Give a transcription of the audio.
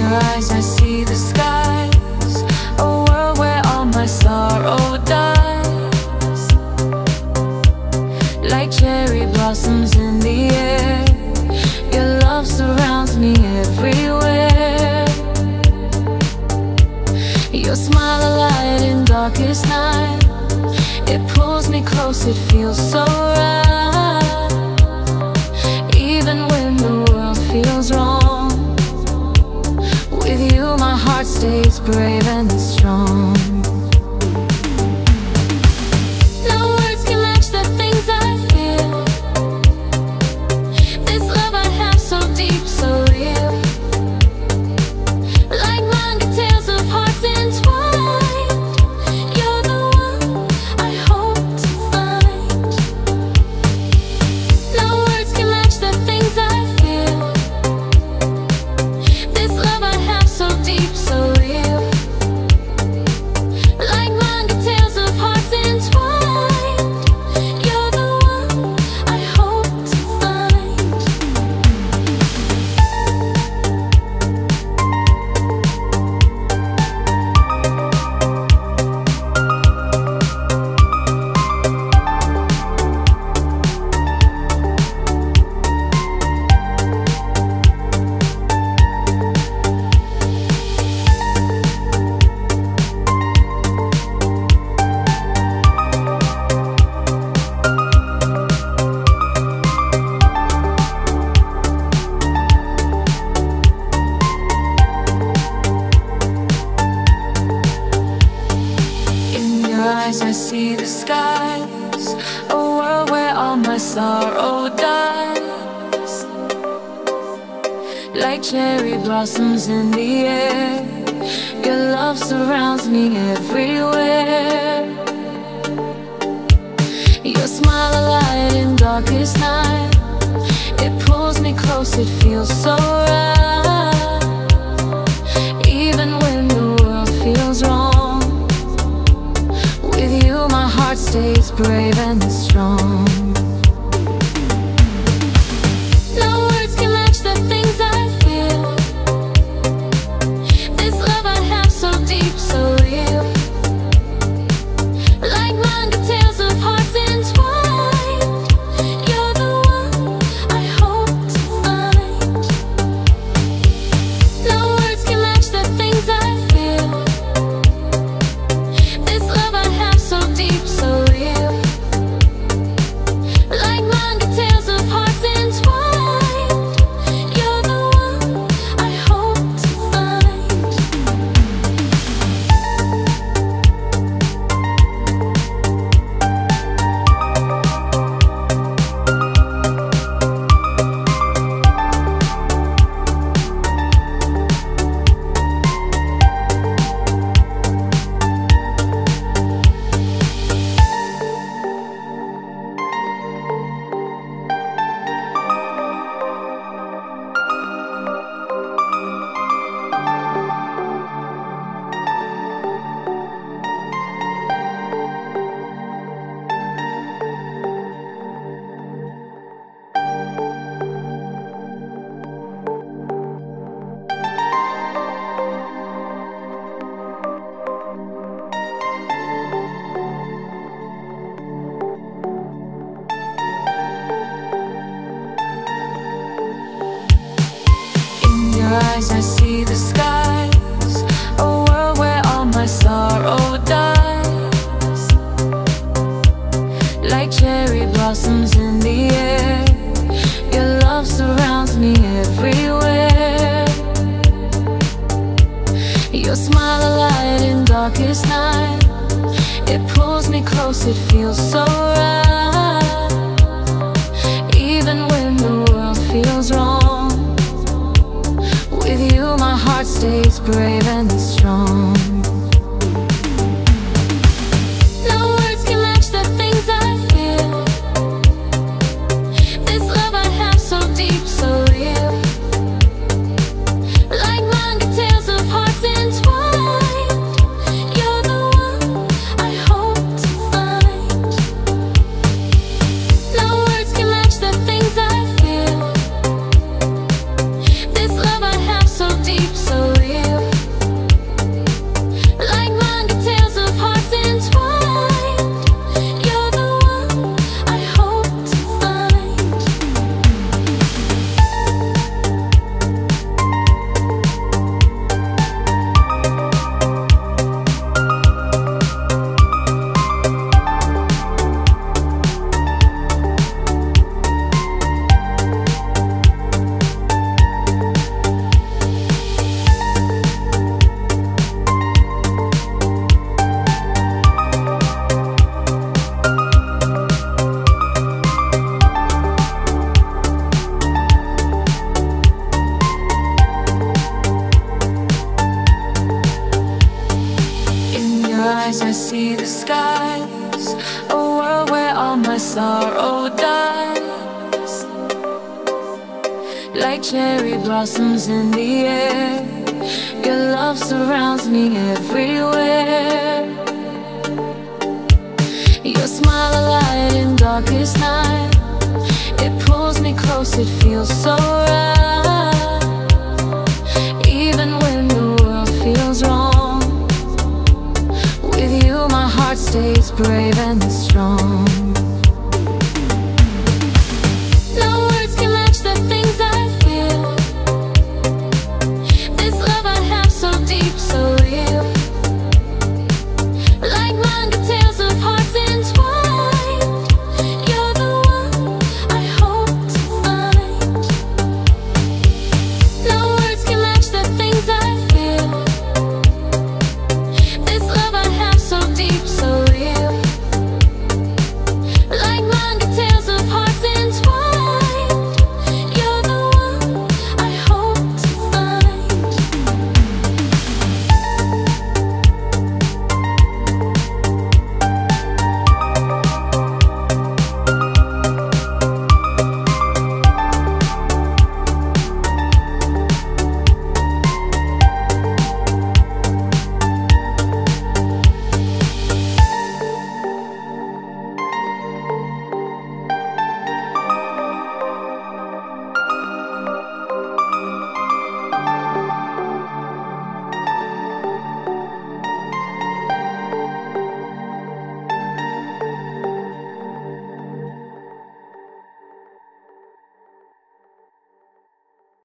your eyes I see the skies, a world where all my sorrow dies. Like cherry blossoms in the air, your love surrounds me everywhere. Your smile a light in darkest night, it pulls me close, it feels so right. Even when the world feels wrong, with you my heart stays brave and strong. No words can match the things I feel. This love I have so deep, so real. Like manga tales of hearts entwined, you're the one I hope to find. No words can match the things I feel. This love I have so deep, so real. Like manga tales of hearts entwined, you're the one I hope to find. In your eyes I see the skies, a world where all my sorrow dies. Like cherry blossoms in the air, your love surrounds me everywhere. Your smile a light in darkest night, it pulls me close, it feels so right. Even when the world feels wrong, with you my heart stays brave and strong. No words can match the things I feel. This love I have so deep, so real. Like manga tales of hearts entwined, you're the one I hope to find. No words can match the things I feel. This love I have so deep, so real. Like manga tales of hearts entwined, you're the one I hope to find. In your eyes I see the skies, a world where all my sorrow dies. Like cherry blossoms in the air, your love surrounds me everywhere. Your smile a light in darkest night, it pulls me close, it feels so right. Even when the world feels wrong, with you my heart stays brave and strong. No words can match the things I feel. This love I have so deep, so real. Like manga tales of hearts entwined, you're the one I hope to find. No words can match the things I feel. This love I have so deep, so real. sorrow dies. Like cherry blossoms in the air, your love surrounds me everywhere. Your smile a light in darkest night. It pulls me close, it feels so right. Even when the world feels wrong, with you my heart stays brave and strong.